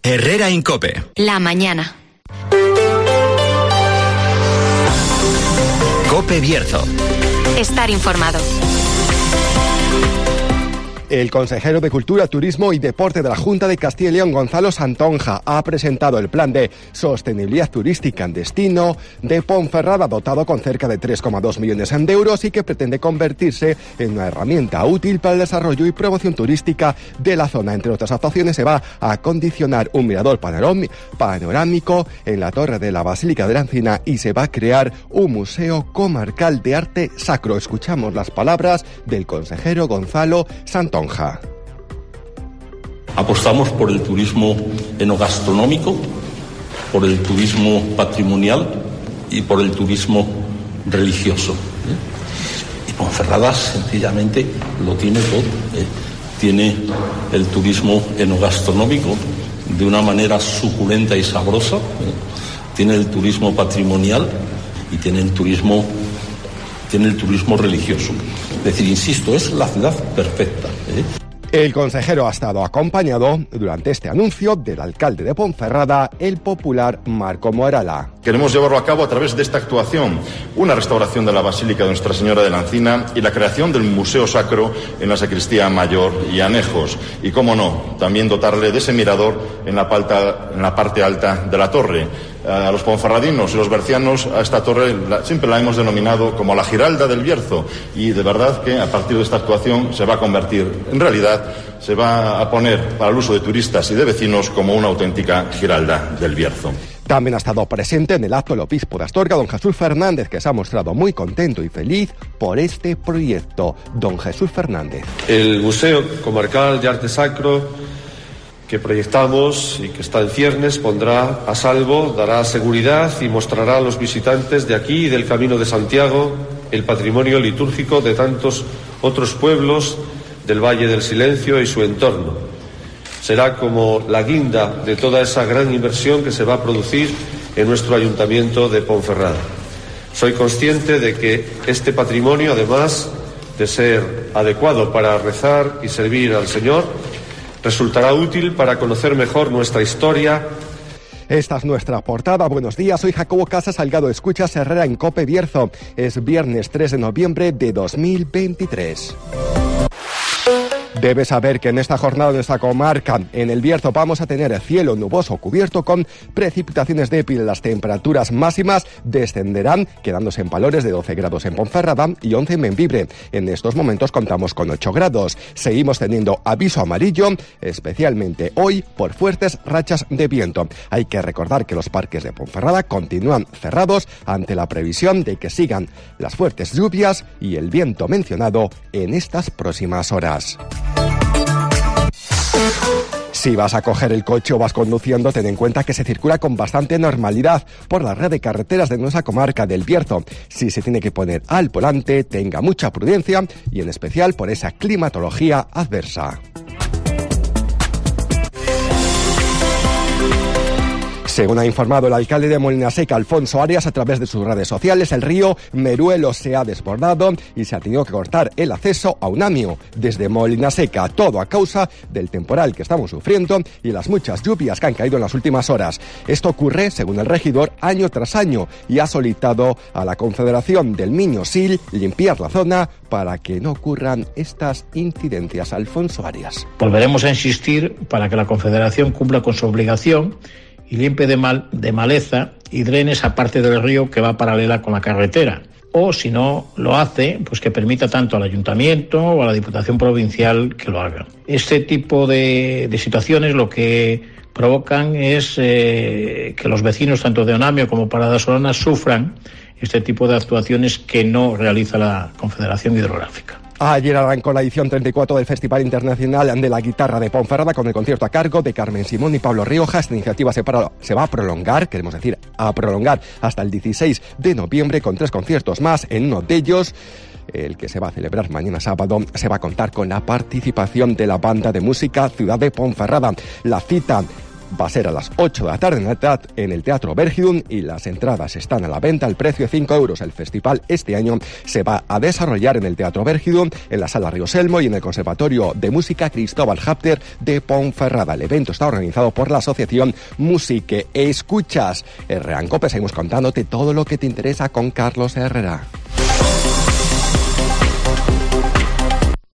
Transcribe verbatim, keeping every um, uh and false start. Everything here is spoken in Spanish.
Herrera Incope. La mañana. Cope Bierzo. Estar informado. El consejero de Cultura, Turismo y Deporte de la Junta de Castilla y León, Gonzalo Santonja, ha presentado el plan de sostenibilidad turística en destino de Ponferrada, dotado con cerca de tres coma dos millones de euros y que pretende convertirse en una herramienta útil para el desarrollo y promoción turística de la zona. Entre otras actuaciones, se va a acondicionar un mirador panorámico en la torre de la Basílica de la Encina y se va a crear un museo comarcal de arte sacro. Escuchamos las palabras del consejero Gonzalo Santonja. Apostamos por el turismo enogastronómico, por el turismo patrimonial y por el turismo religioso. ¿eh? Y Ponferrada sencillamente lo tiene todo. ¿eh? Tiene el turismo enogastronómico de una manera suculenta y sabrosa, ¿eh? Tiene el turismo patrimonial y tiene el turismo tiene el turismo religioso. Es decir, insisto, es la ciudad perfecta. ¿eh? El consejero ha estado acompañado durante este anuncio del alcalde de Ponferrada, el popular Marco Morala. Queremos llevarlo a cabo a través de esta actuación, una restauración de la Basílica de Nuestra Señora de la Encina y la creación del Museo Sacro en la Sacristía Mayor y Anejos. Y, cómo no, también dotarle de ese mirador en la, palta, en la parte alta de la torre. A los ponferradinos y los bercianos a esta torre la, siempre la hemos denominado como la Giralda del Bierzo, y de verdad que a partir de esta actuación se va a convertir, en realidad, se va a poner para el uso de turistas y de vecinos como una auténtica Giralda del Bierzo. También ha estado presente en el acto el obispo de Astorga, don Jesús Fernández, que se ha mostrado muy contento y feliz por este proyecto. Don Jesús Fernández. El Museo Comarcal de Arte Sacro que proyectamos y que está en ciernes pondrá a salvo, dará seguridad y mostrará a los visitantes de aquí y del Camino de Santiago el patrimonio litúrgico de tantos otros pueblos del Valle del Silencio y su entorno. Será como la guinda de toda esa gran inversión que se va a producir en nuestro Ayuntamiento de Ponferrada. Soy consciente de que este patrimonio, además de ser adecuado para rezar y servir al Señor, resultará útil para conocer mejor nuestra historia. Esta es nuestra portada. Buenos días, soy Jacobo Casas Salgado. Escuchas Herrera en Cope Bierzo. Es viernes tres de noviembre de dos mil veintitrés. Debes saber que en esta jornada de nuestra comarca, en el Bierzo, vamos a tener cielo nuboso cubierto con precipitaciones débiles. Las temperaturas máximas descenderán, quedándose en valores de doce grados en Ponferrada y once en Bembibre. En estos momentos contamos con ocho grados. Seguimos teniendo aviso amarillo, especialmente hoy, por fuertes rachas de viento. Hay que recordar que los parques de Ponferrada continúan cerrados ante la previsión de que sigan las fuertes lluvias y el viento mencionado en estas próximas horas. Si vas a coger el coche o vas conduciendo, ten en cuenta que se circula con bastante normalidad por la red de carreteras de nuestra comarca del Bierzo. Si se tiene que poner al volante, tenga mucha prudencia y en especial por esa climatología adversa. Según ha informado el alcalde de Molinaseca, Alfonso Arias, a través de sus redes sociales, el río Meruelo se ha desbordado y se ha tenido que cortar el acceso a Unamio desde Molinaseca, todo a causa del temporal que estamos sufriendo y las muchas lluvias que han caído en las últimas horas. Esto ocurre, según el regidor, año tras año y ha solicitado a la Confederación del Miño-Sil limpiar la zona para que no ocurran estas incidencias. Alfonso Arias. Volveremos a insistir para que la Confederación cumpla con su obligación y limpie de, mal, de maleza y drene esa parte del río que va paralela con la carretera. O, si no lo hace, pues que permita tanto al Ayuntamiento o a la Diputación Provincial que lo haga. Este tipo de, de situaciones lo que provocan es eh, que los vecinos, tanto de Onamio como Parada Solana, sufran este tipo de actuaciones que no realiza la Confederación Hidrográfica. Ayer arrancó la edición treinta y cuatro del Festival Internacional de la Guitarra de Ponferrada con el concierto a cargo de Carmen Simón y Pablo Rioja. Esta iniciativa se, para, se va a prolongar, queremos decir, a prolongar hasta el dieciséis de noviembre con tres conciertos más. En uno de ellos, el que se va a celebrar mañana sábado, se va a contar con la participación de la banda de música Ciudad de Ponferrada. La cita Va a ser a las ocho de la tarde en el Teatro Vergidum y las entradas están a la venta al precio de cinco euros. El festival este año se va a desarrollar en el Teatro Vergidum, en la Sala Rioselmo y en el Conservatorio de Música Cristóbal Hapter de Ponferrada. El evento está organizado por la asociación Musique Escuchas. En Reancope seguimos contándote todo lo que te interesa con Carlos Herrera.